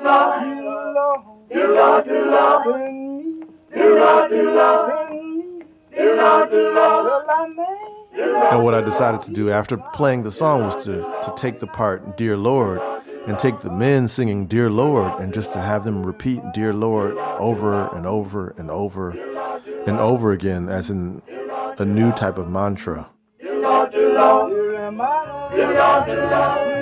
And what I decided to do after playing the song was to take the part, Dear Lord, and take the men singing Dear Lord and just to have them repeat Dear Lord over and over and over and over again as in a new type of mantra. Dear Lord, dear Lord, dear Lord, dear Lord, dear Lord, dear Lord.